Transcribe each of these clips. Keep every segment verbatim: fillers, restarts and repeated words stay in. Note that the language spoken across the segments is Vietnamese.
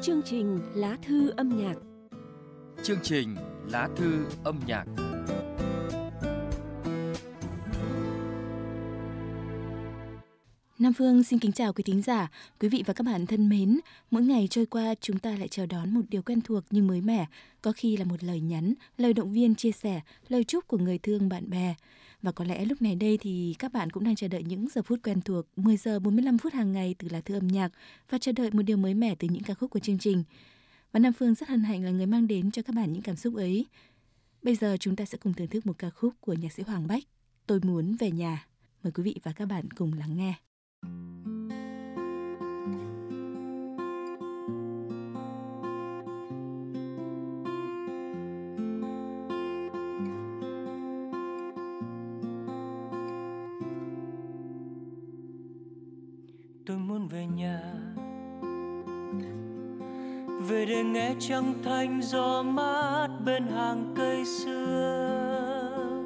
Chương trình Lá thư âm nhạc. Chương trình Lá thư âm nhạc. Nam Phương xin kính chào quý thính giả, quý vị và các bạn thân mến. Mỗi ngày trôi qua chúng ta lại chào đón một điều quen thuộc nhưng mới mẻ, có khi là một lời nhắn, lời động viên chia sẻ, lời chúc của người thương bạn bè. Và có lẽ lúc này đây thì các bạn cũng đang chờ đợi những giờ phút quen thuộc, mười giờ bốn mươi lăm phút hàng ngày từ Lá thư âm nhạc và chờ đợi một điều mới mẻ từ những ca khúc của chương trình. Và Nam Phương rất hân hạnh là người mang đến cho các bạn những cảm xúc ấy. Bây giờ chúng ta sẽ cùng thưởng thức một ca khúc của nhạc sĩ Hoàng Bách, Tôi Muốn Về Nhà. Mời quý vị và các bạn cùng lắng nghe. Tôi muốn về nhà, về để nghe trăng thanh gió mát bên hàng cây xưa,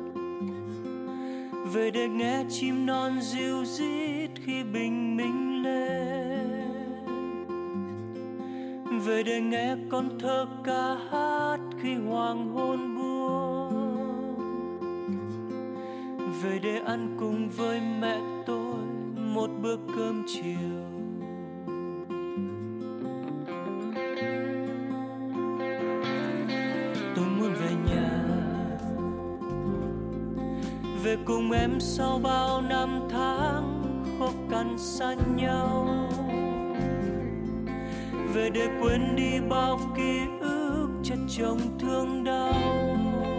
về để nghe chim non ríu rít khi bình minh lên, về để nghe con thơ ca hát khi hoàng hôn buông, về để ăn cùng với mẹ tôi một bữa cơm chiều. Tôi muốn về nhà, về cùng em sau bao năm tháng khó khăn xa nhau, về để quên đi bao ký ức chất chồng thương đau,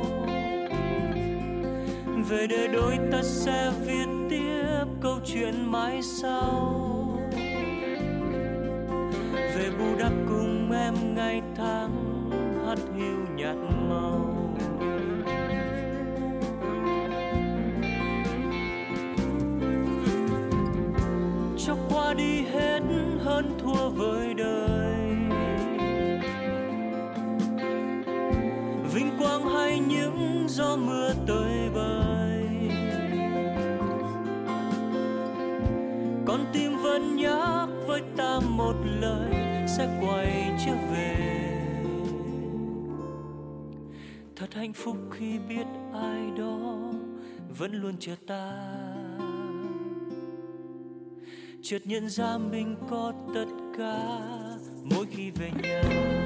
về để đôi ta sẽ viết tiếp câu chuyện mãi sau, về bù đắp cùng em ngày tháng hắt hiu nhạt màu. Cho qua đi hết hơn thua với đời, vinh quang hay những gió mưa tơi bời, con tim vẫn nhắc với ta một lời sẽ quay trở về. Thật hạnh phúc khi biết ai đó vẫn luôn chờ ta, chợt nhận ra mình có tất cả mỗi khi về nhà.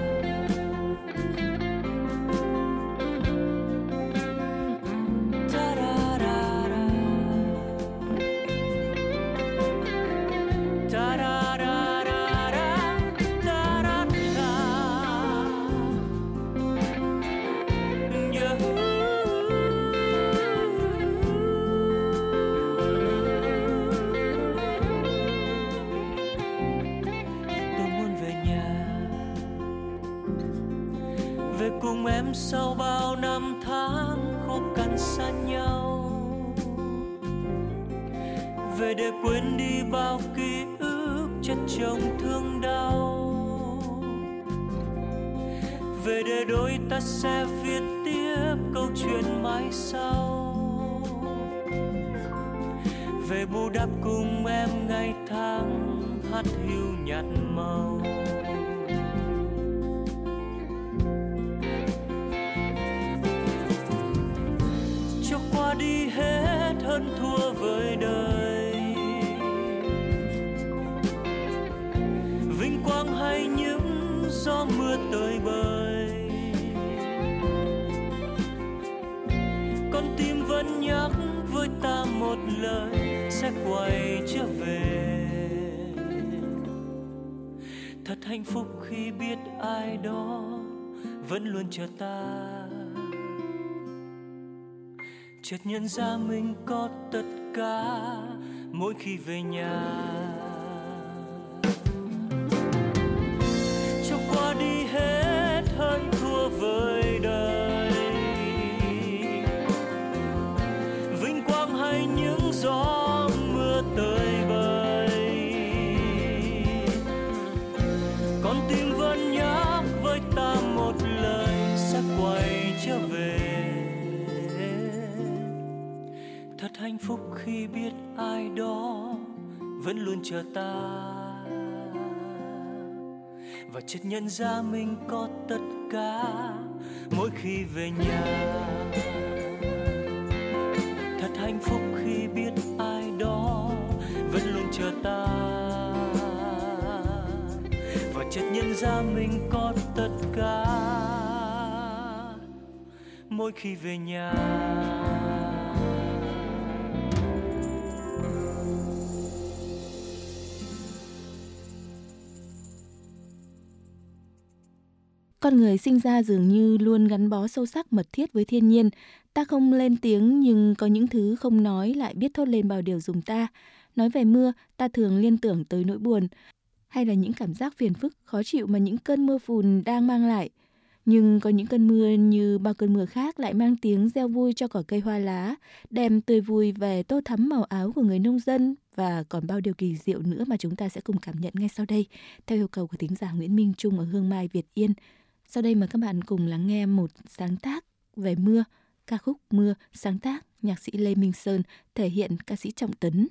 Cùng em sau bao năm tháng khó khăn xa nhau, về để quên đi bao ký ức chất chồng thương đau, về để đôi ta sẽ viết tiếp câu chuyện mãi sau, về bù đắp cùng em ngày tháng hắt hiu nhạt màu. Qua đi hết hơn thua với đời, vinh quang hay những gió mưa tơi bời, con tim vẫn nhắc với ta một lời sẽ quay trở về. Thật hạnh phúc khi biết ai đó vẫn luôn chờ ta, chợt nhận ra mình có tất cả mỗi khi về nhà. Cho qua đi hết hơn thua với đời, vinh quang hay những gió mưa tơi bời, con tim vẫn nhắc với ta một lời sẽ quay trở về. Thật hạnh phúc khi biết ai đó vẫn luôn chờ ta, và chợt nhận ra mình có tất cả mỗi khi về nhà. Thật hạnh phúc khi biết ai đó vẫn luôn chờ ta, và chợt nhận ra mình có tất cả mỗi khi về nhà. Con người sinh ra dường như luôn gắn bó sâu sắc mật thiết với thiên nhiên. Ta không lên tiếng nhưng có những thứ không nói lại biết thốt lên bao điều dùng ta. Nói về mưa, ta thường liên tưởng tới nỗi buồn, hay là những cảm giác phiền phức, khó chịu mà những cơn mưa phùn đang mang lại. Nhưng có những cơn mưa như bao cơn mưa khác lại mang tiếng reo vui cho cỏ cây hoa lá, đem tươi vui về tô thắm màu áo của người nông dân, và còn bao điều kỳ diệu nữa mà chúng ta sẽ cùng cảm nhận ngay sau đây, theo yêu cầu của thính giả Nguyễn Minh Trung ở Hương Mai, Việt Yên. Sau đây mời các bạn cùng lắng nghe một sáng tác về mưa, ca khúc Mưa, sáng tác nhạc sĩ Lê Minh Sơn, thể hiện ca sĩ Trọng Tấn.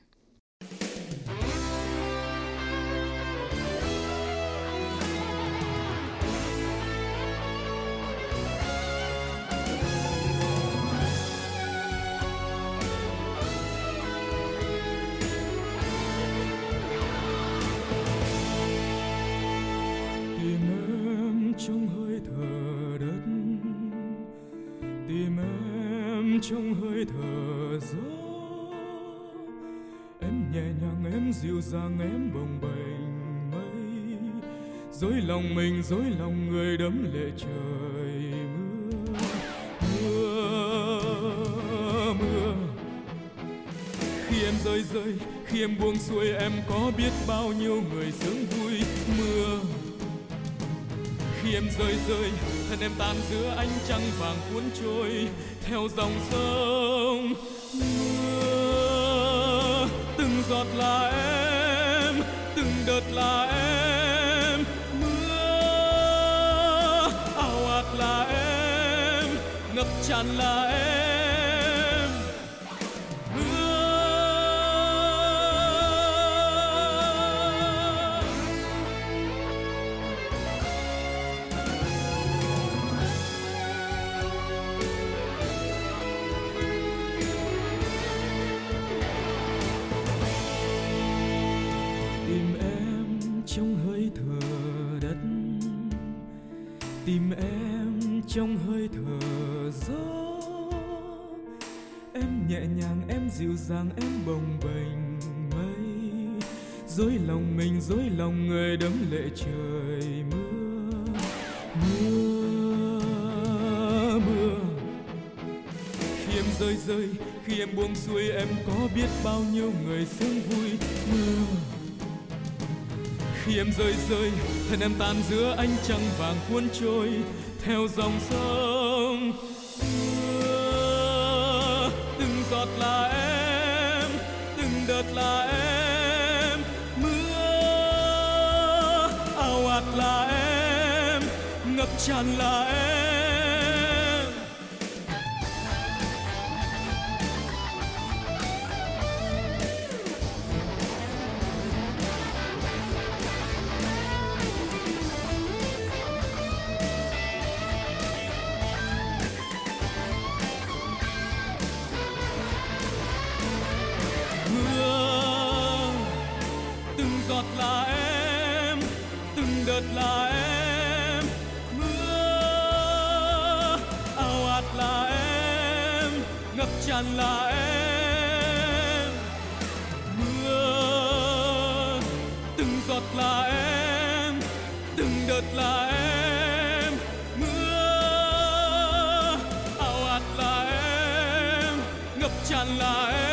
Trong hơi thở đất, tìm em trong hơi thở gió. Em nhẹ nhàng, em dịu dàng, em bồng bềnh mây. Dối lòng mình, dối lòng người đẫm lệ trời mưa. Mưa, mưa. Khi em rơi rơi, khi em buông xuôi, em có biết bao nhiêu người sướng vui. Mưa. Khi em rơi rơi, thân em tan giữa ánh trăng vàng cuốn trôi theo dòng sông. Mưa, từng giọt là em, từng đợt là em. Mưa, ào ạt là em, ngập tràn là em. Tìm em trong hơi thở gió. Em nhẹ nhàng, em dịu dàng, em bồng bềnh mây. Dối lòng mình, dối lòng người đẫm lệ trời mưa. Mưa, mưa. Khi em rơi rơi, khi em buông xuôi, em có biết bao nhiêu người sướng vui. Mưa. Khi em rơi rơi, thân em tan giữa ánh trăng vàng cuốn trôi theo dòng sông. Mưa, từng giọt là em, từng đợt là em. Mưa, ào ạt là em, ngập tràn là em. Là em, từng đợt là em. Mưa, ào ạt là em, ngập tràn là em. Mưa, từng giọt là em, từng đợt là em. Mưa, ào ạt là em, ngập tràn là em.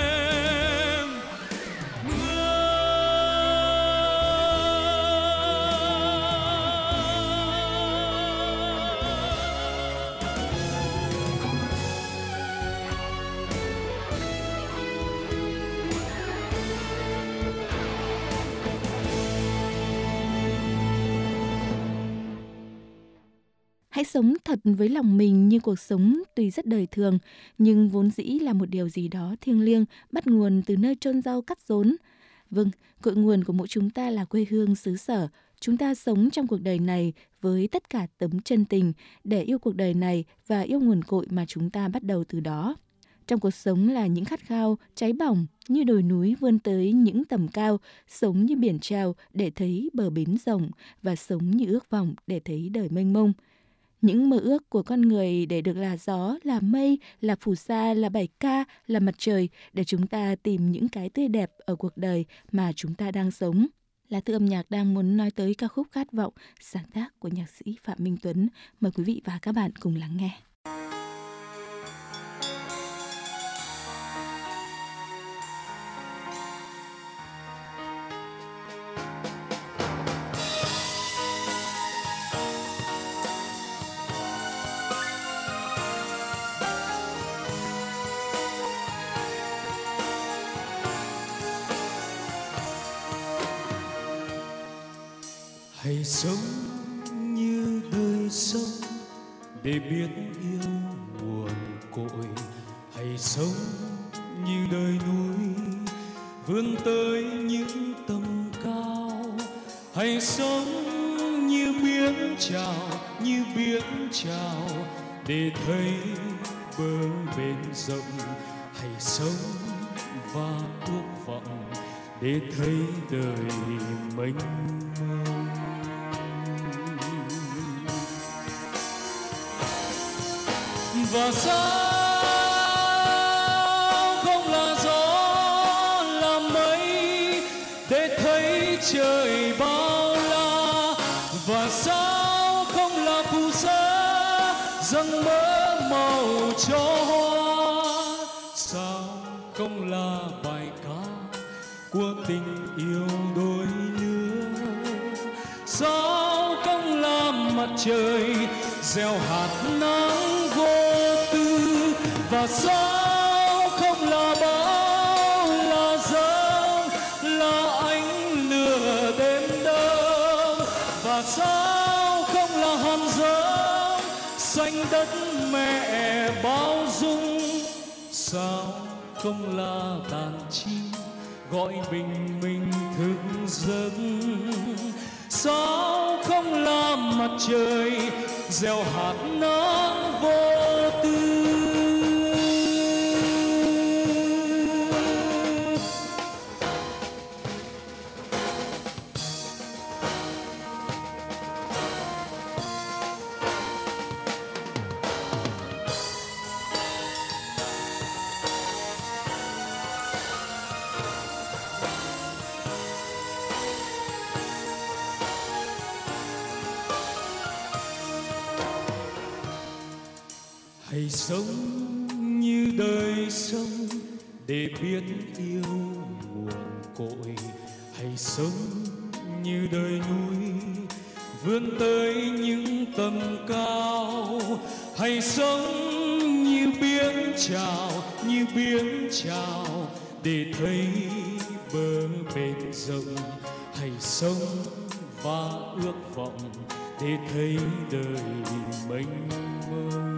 Hãy sống thật với lòng mình như cuộc sống tuy rất đời thường, nhưng vốn dĩ là một điều gì đó thiêng liêng, bắt nguồn từ nơi chôn rau cắt rốn. Vâng, cội nguồn của mỗi chúng ta là quê hương xứ sở, Chúng ta sống trong cuộc đời này với tất cả tấm chân tình để yêu cuộc đời này và yêu nguồn cội mà chúng ta bắt đầu từ đó. Trong cuộc sống là những khát khao cháy bỏng như đồi núi vươn tới những tầm cao, sống như biển trao để thấy bờ bến rộng và sống như ước vọng để thấy đời mênh mông. Những mơ ước của con người để được là gió, là mây, là phù sa, là bài ca, là mặt trời để chúng ta tìm những cái tươi đẹp ở cuộc đời mà chúng ta đang sống. Lá Thư âm nhạc đang muốn nói tới ca khúc Khát vọng, sáng tác của nhạc sĩ Phạm Minh Tuấn. Mời quý vị và các bạn cùng lắng nghe. Hãy sống như đời sống để biết yêu nguồn cội. Hãy sống như đời núi vươn tới những tầm cao. Hãy sống như biển trào, như biển trào để thấy bờ bến rộng. Hãy sống và ước vọng để thấy đời mênh mông. Và sao không là gió là mây để thấy trời bao la. Và sao không là phù sa dâng mỡ màu cho hoa. Sao không là bài ca của tình yêu đôi lứa. Sao không là mặt trời gieo hạt nắng vô tư. Và sao không là bão là giông là ánh lửa đêm đông. Và sao không là hòn giống xanh đất mẹ bao dung. Sao không là đàn chim gọi bình minh thức giấc. Sao không là mặt trời gieo hạt nắng vô tư. Hãy sống như đời sống để biết yêu nguồn cội. Hãy sống như đời núi vươn tới những tầm cao. Hãy sống như biển trào, như biển trào để thấy bờ bến rộng. Hãy sống và ước vọng để thấy đời mênh mông.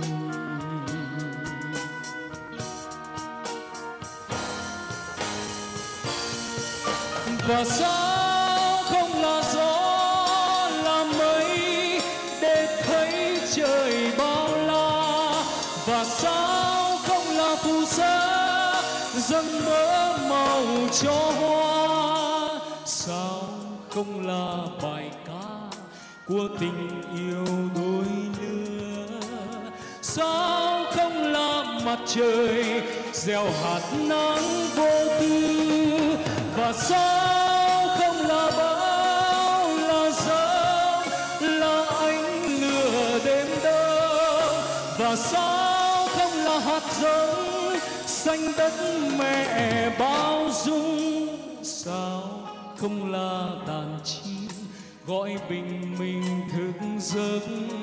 Và sao không là gió là mây để thấy trời bao la. Và sao không là phù sa dâng mỡ màu cho hoa. Sao không là bài ca của tình yêu đôi lứa. Sao không là mặt trời gieo hạt nắng vô tư. Và sao không là bão là giông là ánh lửa đêm đông. Và sao không là hạt giống xanh đất mẹ bao dung. Sao không là đàn chim gọi bình minh thức giấc.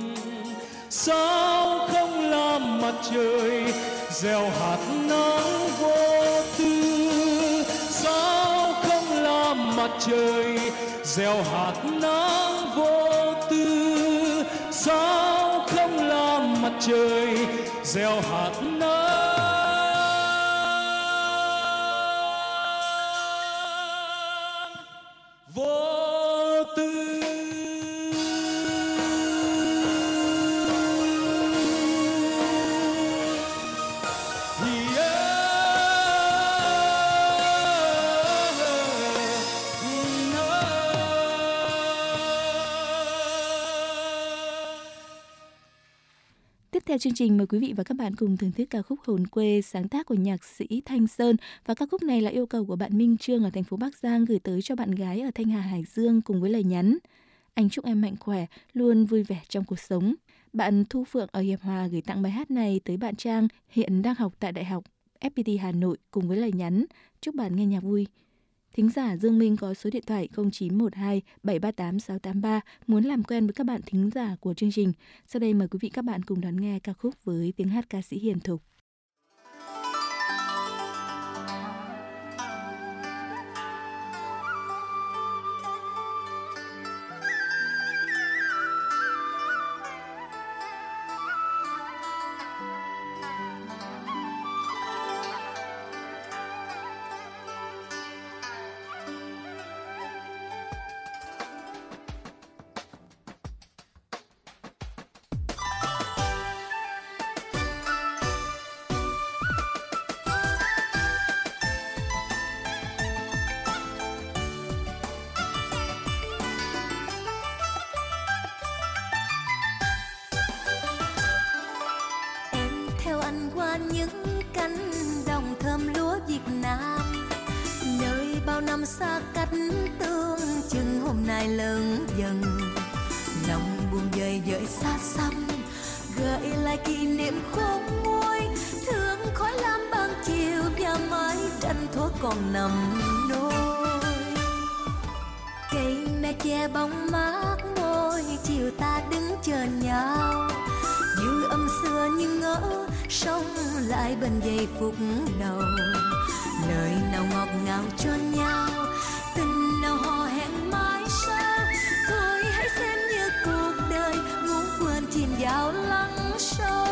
Sao không là mặt trời gieo hạt nắng vô tư. Sao không là mặt trời gieo hạt nắng vô tư. Sao không là mặt trời gieo hạt nắng vô tư. theo chương trình, mời quý vị và các bạn cùng thưởng thức ca khúc Hồn Quê, sáng tác của nhạc sĩ Thanh Sơn. Và ca khúc này là yêu cầu của bạn Minh Trương ở thành phố Bắc Giang gửi tới cho bạn gái ở Thanh Hà, Hải Dương cùng với lời nhắn: anh chúc em mạnh khỏe, luôn vui vẻ trong cuộc sống. Bạn Thu Phượng ở Hiệp Hòa gửi tặng bài hát này tới bạn Trang, hiện đang học tại Đại học ép pê tê Hà Nội cùng với lời nhắn: chúc bạn nghe nhạc vui. Thính giả Dương Minh có số điện thoại không chín một hai bảy ba tám sáu tám ba muốn làm quen với các bạn thính giả của chương trình. Sau đây mời quý vị các bạn cùng đón nghe ca khúc với tiếng hát ca sĩ Hiền Thục. Những cánh đồng thơm lúa Việt Nam, nơi bao năm xa cách tương chừng hôm nay lớn dần. Lòng buồn dời dời xa xăm, gợi lại kỷ niệm khôn nguôi, thương khói lam ban chiều và mái tranh thuở còn nằm nôi. Cây me che bóng mát môi, chiều ta đứng chờ nhau, dư âm xưa như ngỡ sống lại bên giây phút đầu. Lời nào ngọt ngào cho nhau, tình nào hò hẹn mãi sau. Thôi hãy xem như cuộc đời muốn quên chìm vào lắng sâu.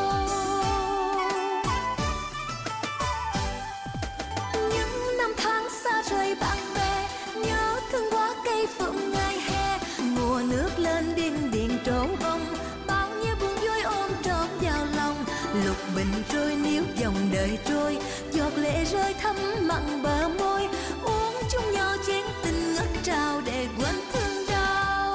Những năm tháng xa rời bạn bè, nhớ thương quá cây phượng ngày hè. Mùa nước lên điên điền trổ bông, bao nhiêu buồn vui ôm trọn vào lòng. Lục bình trôi níu dòng đời trôi, giọt lệ rơi thấm mặn bờ môi. Uống chung nhau chén tình ngất trao để quên thương đau.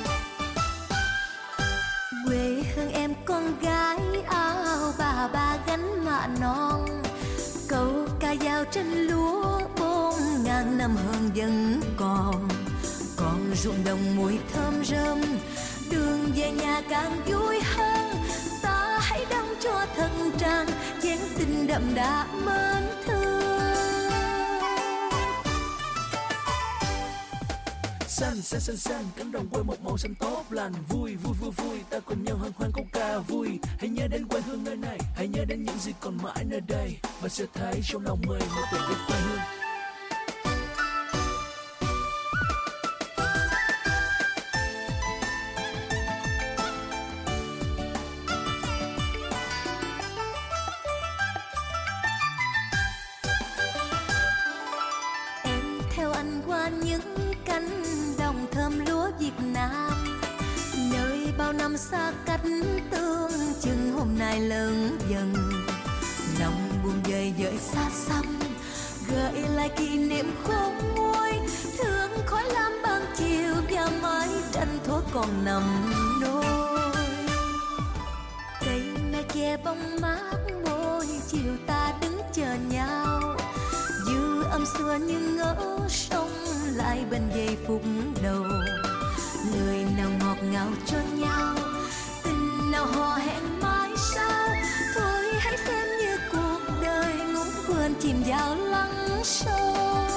Quê hương em con gái áo bà ba gánh mạ non, câu ca dao trên lúa bốn ngàn năm hơn vẫn còn. Còn ruộng đồng mùi thơm rơm, đường về nhà càng vui hơn. Ta hãy đong cho thân trang chén tình đậm đà mến thương. Xanh xanh xanh xanh, cánh đồng quê một màu xanh tốt lành. Vui vui vui vui, ta cùng nhau hân hoan câu ca vui. Hãy nhớ đến quê hương nơi này, hãy nhớ đến những gì còn mãi nơi đây. Bạn sẽ thấy trong lòng mình một tình yêu quê hương. Những cánh đồng thơm lúa Việt Nam, nơi bao năm xa cách tương chừng hôm nay lớn dần. Lòng buồn dời dời xa xăm, gợi lại kỷ niệm khôn nguôi, thương khói lam ban chiều và mái tranh thuở còn nằm nôi. Cây me che bóng mát môi, chiều ta đứng chờ nhau, dư âm xưa như ngỡ sống lại bên giây phút đầu. Lời nào ngọt ngào cho nhau, tình nào hò hẹn mãi sau. Thôi hãy xem như cuộc đời ngủ quên chìm vào lắng sâu.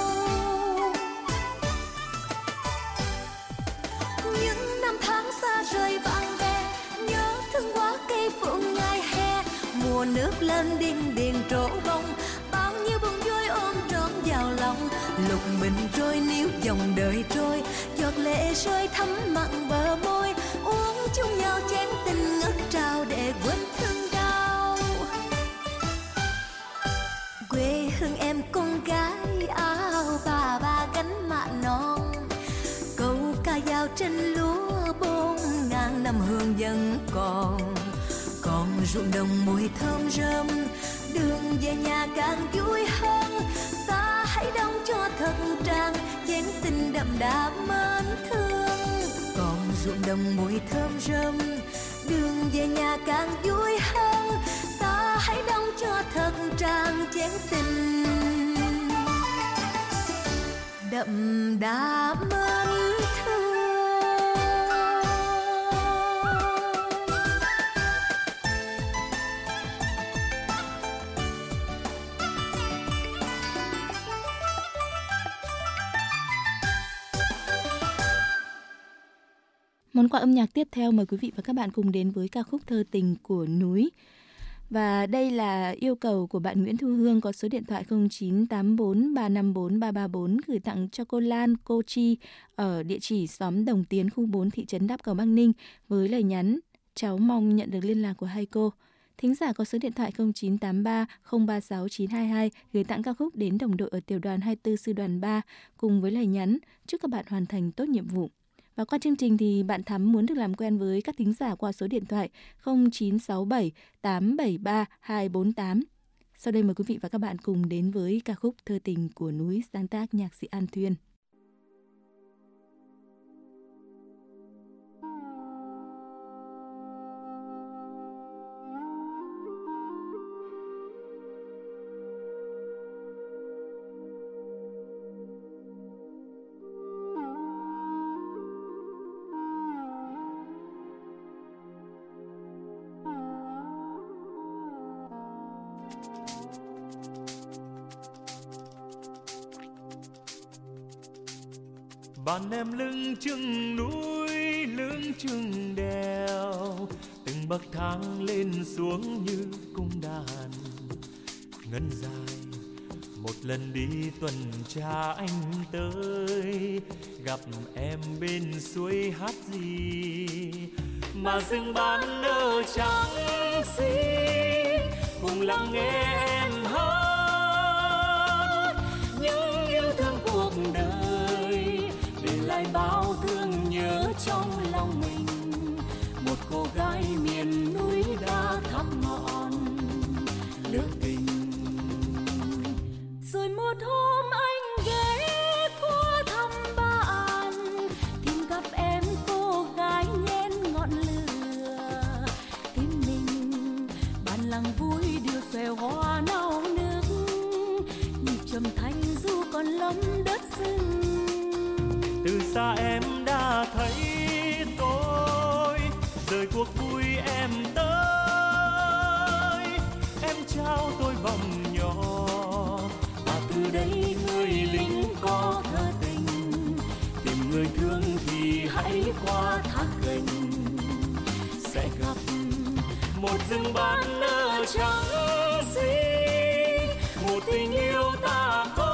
Những năm tháng xa rời bạn bè, nhớ thương quá cây phượng ngày hè. Mùa nước lên điên điền trổ bông, bao nhiêu buồn vui ôm trọn vào lòng. Lục bình trôi níu dòng đời trôi, giọt lệ rơi thấm mặn bờ môi. Uống chung nhau chén tình ngất trao để quên thương đau. Quê hương em con gái áo bà ba gánh mạ non, câu ca dao trên lúa bốn ngàn năm hương vẫn còn. Còn ruộng đồng mùi thơm rơm, đường về nhà càng vui hơn. Ta hãy đong cho thật trang chén tình đậm đà mến thương. Còn ruộng đồng mùi thơm rơm, đường về nhà càng vui hơn. Ta hãy đong cho thật tràn chén tình đậm đà mến thương. Món quà âm nhạc tiếp theo mời quý vị và các bạn cùng đến với ca khúc Thơ Tình của Núi. Và đây là yêu cầu của bạn Nguyễn Thu Hương có số điện thoại không chín tám bốn ba năm bốn ba ba bốn gửi tặng cho cô Lan, cô Chi ở địa chỉ xóm Đồng Tiến, khu bốn, thị trấn Đáp Cầu, Bắc Ninh với lời nhắn: cháu mong nhận được liên lạc của hai cô. Thính giả có số điện thoại không chín tám ba không ba sáu chín hai hai gửi tặng ca khúc đến đồng đội ở tiểu đoàn hai mươi tư sư đoàn ba cùng với lời nhắn: chúc các bạn hoàn thành tốt nhiệm vụ. Và qua chương trình thì bạn Thắm muốn được làm quen với các thính giả qua số điện thoại không chín sáu bảy tám bảy ba hai bốn tám. Sau đây mời quý vị và các bạn cùng đến với ca khúc Thơ Tình của Núi, sáng tác nhạc sĩ An Thuyên. Bạn em lưng chừng núi, lưng chừng đèo, từng bậc thang lên xuống như cung đàn ngân dài. Một lần đi tuần tra anh tới, gặp em bên suối hát gì mà rừng ban nở trắng xinh, cùng lắng nghe em hát những yêu thương cuộc đời, để lại bao thương nhớ trong lòng mình. Một cô gái miền núi đã thắp ngọn lửa tình. Rồi một hôm anh ghé qua thăm bạn, tìm gặp em cô gái nhen ngọn lửa. Tim mình bàn làng vui đưa xòe hoa nao nức, nhịp trầm thanh du còn lấm đất rừng. Từ xa em đã thấy tôi, rời cuộc vui em tới. Em trao tôi vòng nhỏ, và từ đây người lính có thơ tình. Tìm người thương thì hãy qua thác gành, sẽ gặp một rừng ban nở trắng xinh, một tình yêu ta có.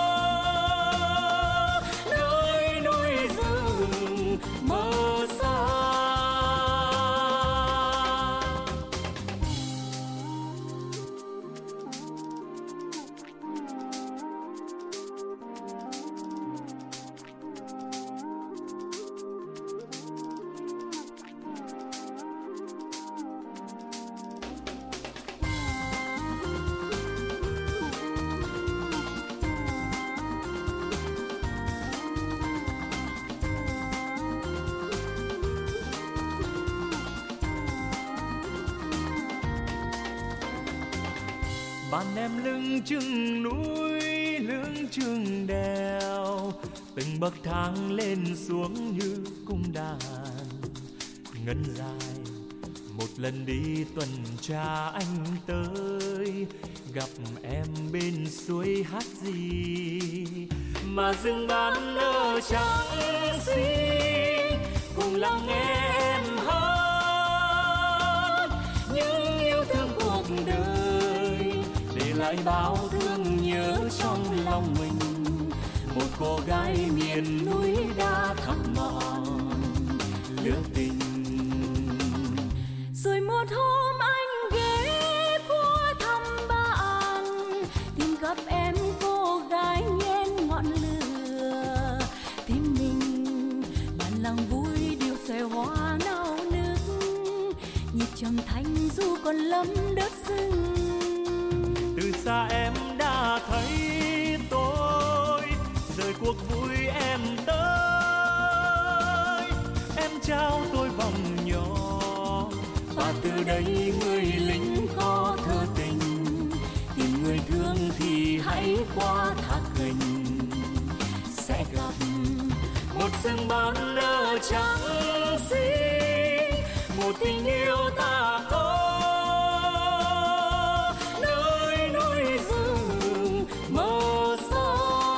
Bạn em lưng chừng núi, lưng chừng đèo, từng bậc thang lên xuống như cung đàn ngân dài. Một lần đi tuần tra anh tới, gặp em bên suối hát gì mà rừng ban nở trắng xinh, cùng lắng nghe em hát những yêu thương cuộc đời, để lại bao thương nhớ trong lòng mình. Một cô gái miền núi đã thắp ngọn lửa tình. Rồi một hôm anh ghé qua thăm bạn, tìm gặp em cô gái nhen ngọn lửa. Tim mình bàn làng vui điệu xòe hoa nao nức, nhịp trầm thanh du còn lấm đất rừng. Từ xa em đã thấy tôi, rời cuộc vui em tới. Em trao tôi vòng nhỏ, từ đây người lính có thơ tình, tìm người thương thì hãy qua thác gành, sẽ gặp một rừng ban nở trắng xinh, một tình yêu ta có nơi núi rừng mơ xa,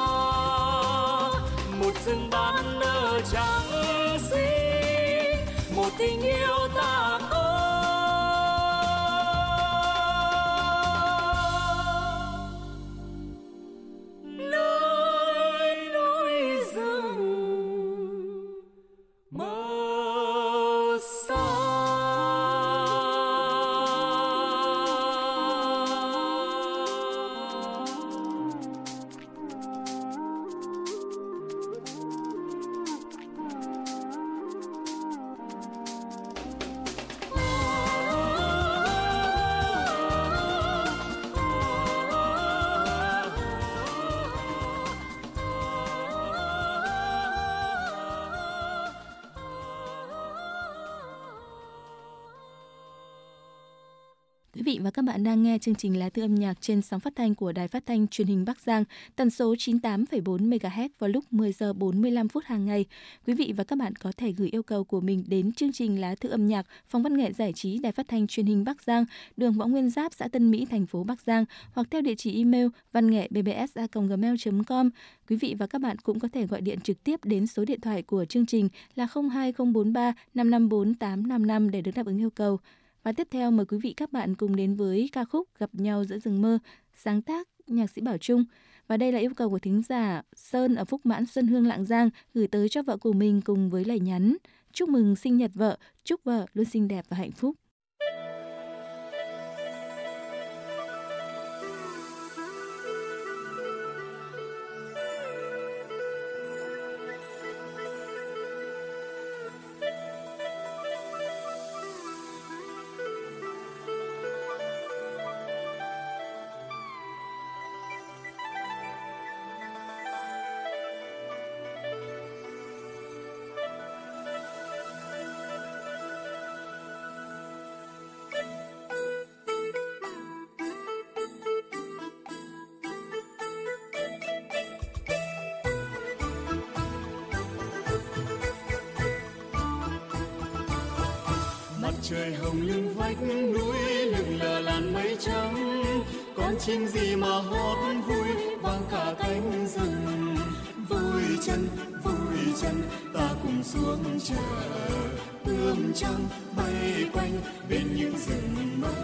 một rừng ban nở trắng xinh, một tình yêu ta có nơi núi rừng mơ xa. Quý vị và các bạn đang nghe chương trình Lá Thư âm nhạc trên sóng phát thanh của Đài Phát thanh Truyền hình Bắc Giang, tần số chín mươi tám phẩy bốn mê ga héc vào lúc mười giờ bốn mươi lăm phút hàng ngày. Quý vị và các bạn có thể gửi yêu cầu của mình đến chương trình Lá Thư âm nhạc, Phòng Văn nghệ Giải trí Đài Phát thanh Truyền hình Bắc Giang, đường Võ Nguyên Giáp, xã Tân Mỹ, thành phố Bắc Giang, hoặc theo địa chỉ email văn nghệ b b s a còng gmail chấm com. Quý vị và các bạn cũng có thể gọi điện trực tiếp đến số điện thoại của chương trình là không hai không bốn ba năm năm bốn tám năm năm để được đáp ứng yêu cầu. Và tiếp theo mời quý vị các bạn cùng đến với ca khúc Gặp nhau giữa rừng mơ, sáng tác nhạc sĩ Bảo Trung. Và đây là yêu cầu của thính giả Sơn ở Phúc Mãn, Xuân Hương, Lạng Giang gửi tới cho vợ của mình cùng với lời nhắn: chúc mừng sinh nhật vợ, chúc vợ luôn xinh đẹp và hạnh phúc. Trời hồng lưng vách núi lừng lờ làn mây trắng, con chim gì mà hót vui vang cả cánh rừng. Vui chân vui chân ta cùng xuống chờ, ươm trăng bay quanh bên những rừng mơ.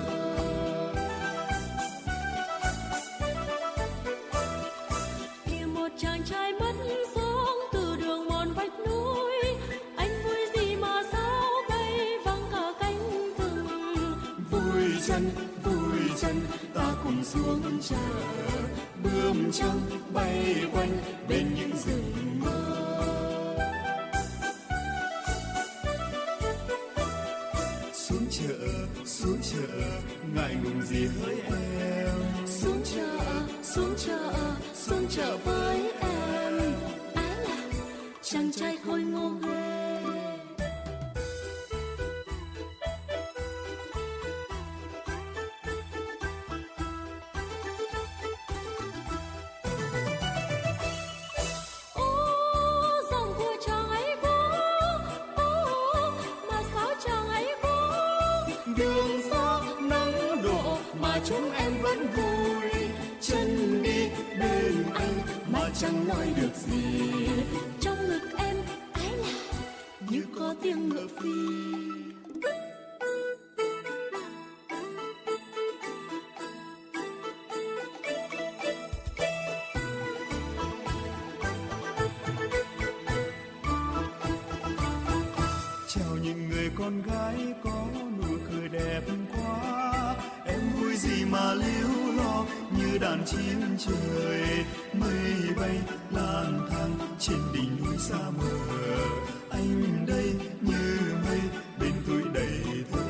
Kia một chàng trai mất xuống từ đường mòn vách núi, anh vui gì mà sao bay vang cả cánh rừng. Vui chân vui chân ta cùng xuống chờ, bướm trắng bay quanh bên những rừng mơ. Xuống chợ xuống chợ ngại ngùng gì hỡi em, xuống chợ xuống chợ xuống chợ với em. Á là chàng trai khôi ngô ghê. Đường xa nắng đổ mà chúng em vẫn vui, chân đi bên anh mà chẳng nói được gì. Trong ngực em ái là như có tiếng ngựa phi. Chào những người con gái có nụ cười đẹp quá, em vui gì mà líu lo như đàn chim trời. Mây bay lang thang trên đỉnh núi xa mờ, anh đây như mây bên tuổi đầy thơ.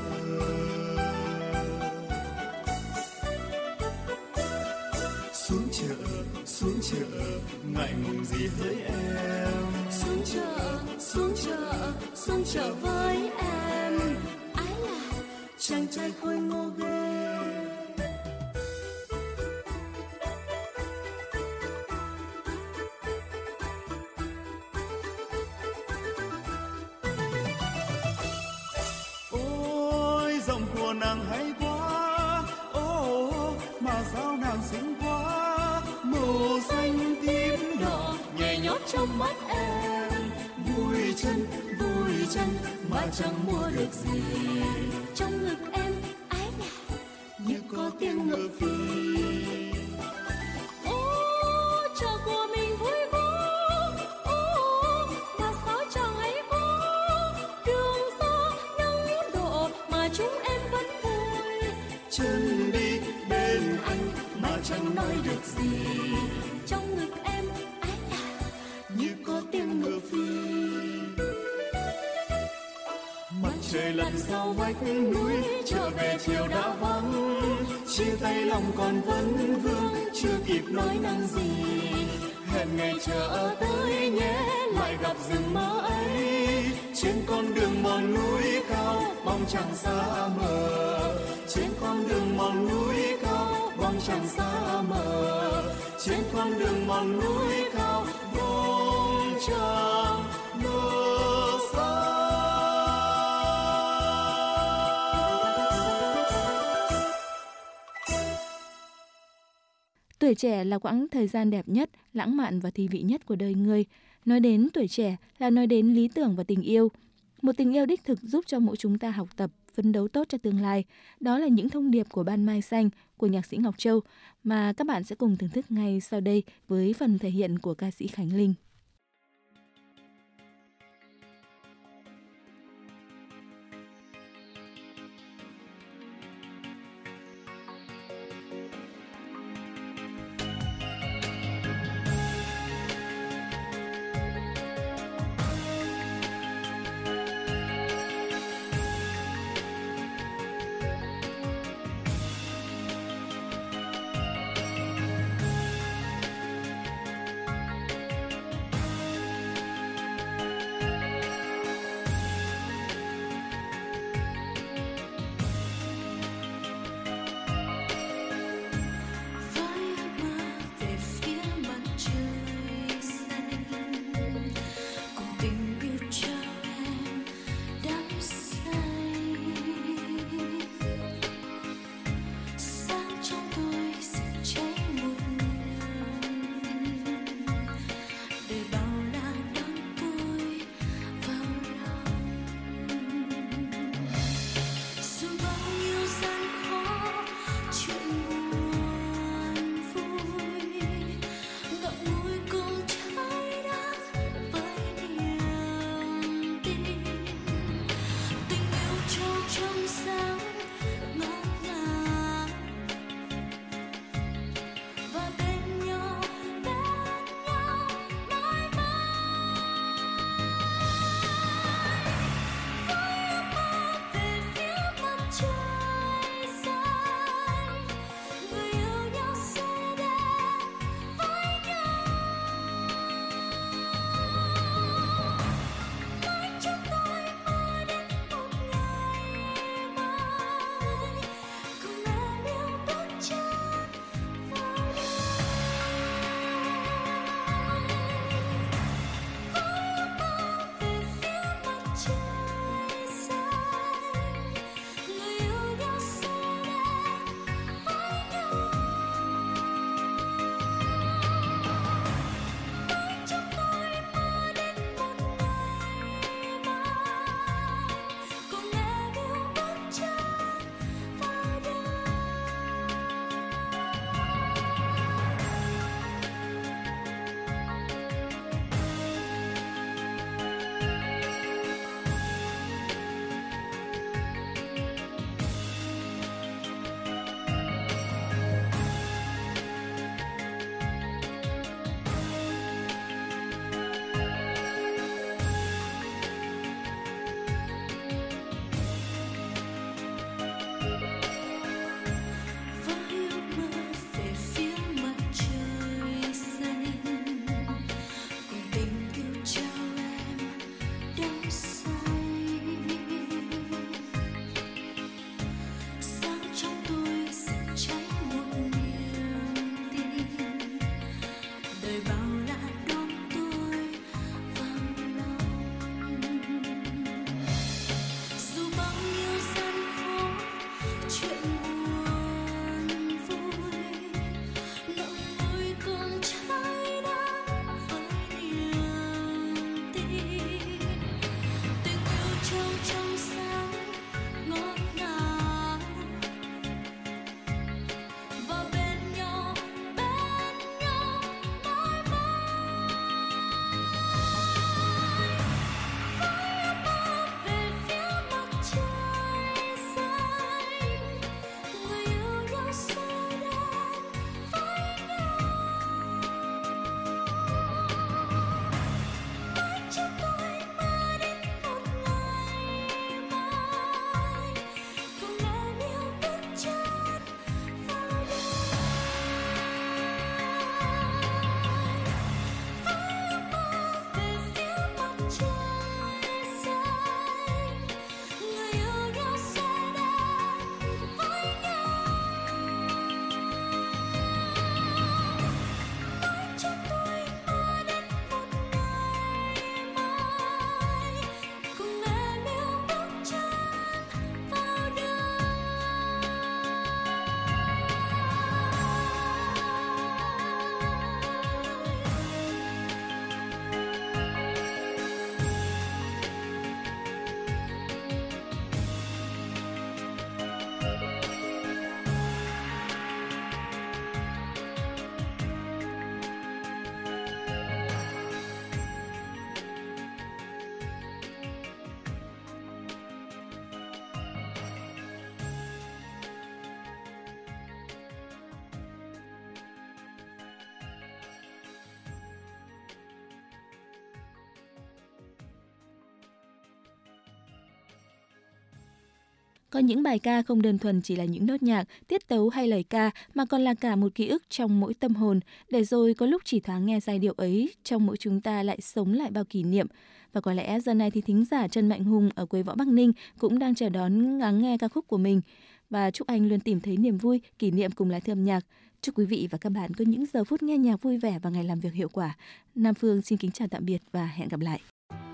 Xuống chợ xuống chợ ngại ngùng gì hỡi em, xuống chợ xuống chợ xuống chợ với em. Ái là chàng trai khôi ngô ghê. Ôi giọng của nàng hay quá, ô mà sao nàng xinh quá, màu xanh tím đỏ nhảy nhót trong mắt em. Vui chân vui chân mà chẳng mua được gì, Trong ngực em ái là như có tiếng ngựa phi. ô trò của mình vui quá, ô mà sao chẳng hay quá, đường xa nắng đổ mà chúng em vẫn vui. Chân đi bên anh mà chẳng nói được gì, Trong ngực em ái là như có tiếng ngựa phi. Mặt trời lặn sau vách núi, trở về chiều đã vắng, chia tay lòng còn vấn vương, chưa kịp nói năng gì. Hẹn ngày chờ tới nhé, lại gặp rừng mơ ấy. Trên con đường mòn núi cao, bóng trăng xa mờ. Trên con đường mòn núi cao, bóng trăng xa mờ. Trên con đường mòn núi cao, bóng trăng mờ xa. Tuổi trẻ là quãng thời gian đẹp nhất, lãng mạn và thi vị nhất của đời người. Nói đến tuổi trẻ là nói đến lý tưởng và tình yêu. Một tình yêu đích thực giúp cho mỗi chúng ta học tập, phấn đấu tốt cho tương lai. Đó là những thông điệp của Ban Mai Xanh của nhạc sĩ Ngọc Châu mà các bạn sẽ cùng thưởng thức ngay sau đây với phần thể hiện của ca sĩ Khánh Linh. Có những bài ca không đơn thuần chỉ là những nốt nhạc, tiết tấu hay lời ca mà còn là cả một ký ức trong mỗi tâm hồn, để rồi có lúc chỉ thoáng nghe giai điệu ấy, trong mỗi chúng ta lại sống lại bao kỷ niệm. Và có lẽ giờ này thì thính giả Trần Mạnh Hùng ở quê Võ Bắc Ninh cũng đang chờ đón lắng nghe ca khúc của mình. Và chúc anh luôn tìm thấy niềm vui, kỷ niệm cùng lá thư âm nhạc. Chúc quý vị và các bạn có những giờ phút nghe nhạc vui vẻ và ngày làm việc hiệu quả. Nam Phương xin kính chào tạm biệt và hẹn gặp lại.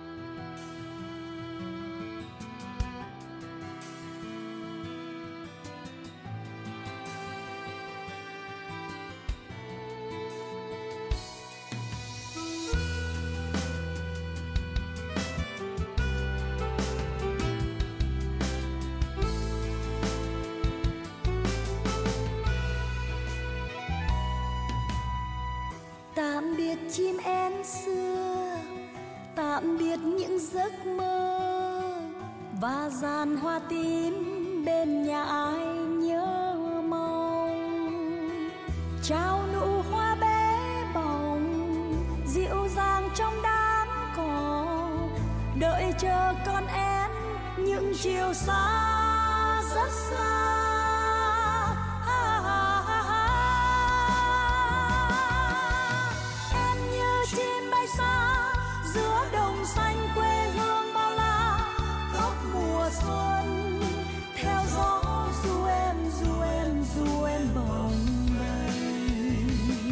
Tạm biệt chim én xưa, tạm biệt những giấc mơ và dàn hoa tím bên nhà ai nhớ mong. Trao nụ hoa bé bỏng dịu dàng trong đám cỏ, đợi chờ con én những chiều xa rất xa. Giữa đồng xanh quê hương bao la, góc mùa xuân theo gió du em du em du em bồng bềnh.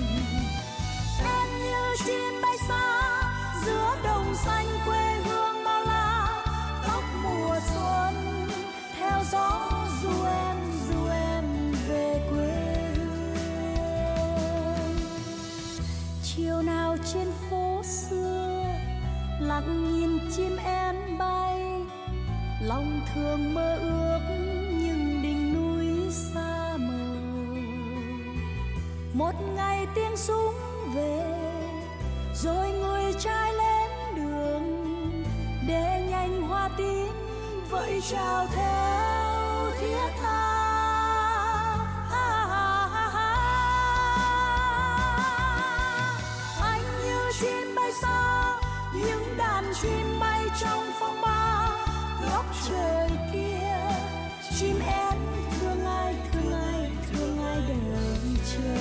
Em như chim bay xa giữa đồng xanh quê hương bao la, góc mùa xuân theo gió du em du em về quê hương. Chiều nào trên phố xưa lặng nhìn chim én bay, lòng thường mơ ước những đỉnh núi xa mờ. Một ngày tiếng súng về rồi người trai lên đường, để nhanh hoa tím vẫy chào theo thiết tha. Anh như chim bay xa, những đàn chim bay trong phong ba, góc trời kia chim én thương ai thương ai thương ai đợi chờ.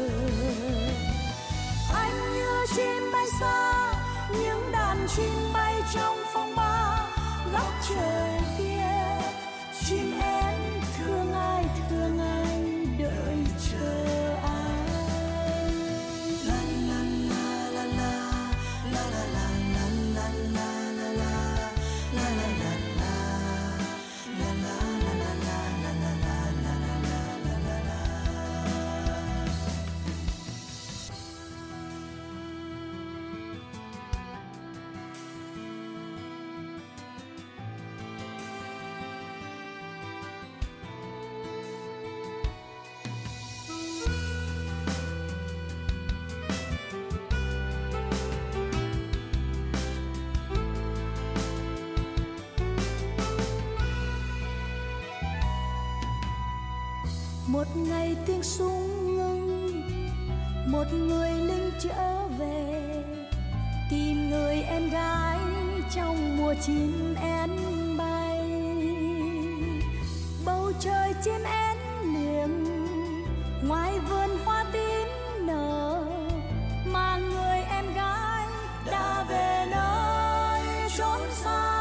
Anh như chim bay xa, những đàn chim bay trong phong ba, góc trời kia chim én thương ai thương ai đợi chờ. Một ngày tiếng súng ngưng, một người lính trở về tìm người em gái trong mùa chim én bay. Bầu trời chim én liềm, ngoài vườn hoa tím nở, mà người em gái đã về nơi chốn xa.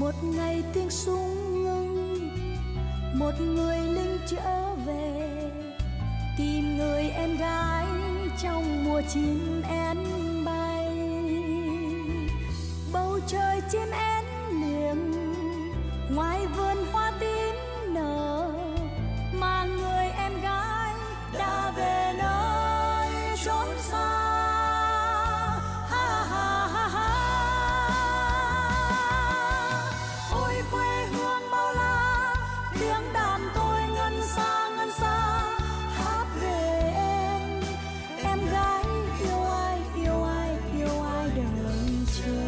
một ngày tiếng súng ngưng, một người lính trở về tìm người em gái trong mùa chim én bay. Bầu trời chim én liềng ngoài vườn hoa tím nở, mà người em gái đã về nơi chốn xa. Ha ha ha ha. Ôi quê hương bao la, tiếng đàn tôi ngân xa ngân xa hát về em. Em gái yêu ai yêu ai yêu ai đợi chờ.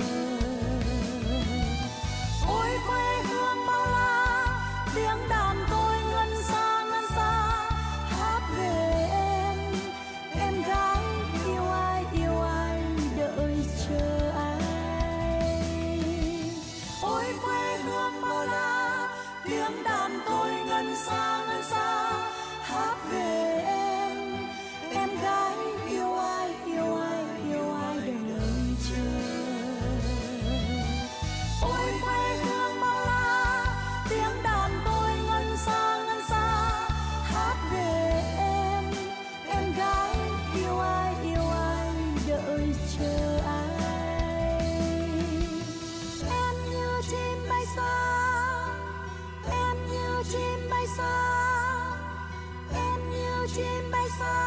Ôi quê hương bao la, tiếng đàn tôi ngân xa ngân xa hát về em. Em gái yêu ai yêu ai đợi chờ ai. Ôi quê hương bao la, tiếng đàn tôi ngân xa ngân xa hát về em. Em gái yêu ai yêu ai yêu ai đợi chờ. Ôi quê hương bao la, tiếng đàn tôi ngân xa ngân xa hát về em. Em gái yêu ai yêu ai đợi chờ ai. Em như chim bay xa, em như chim bay xa, em như chim bay xa.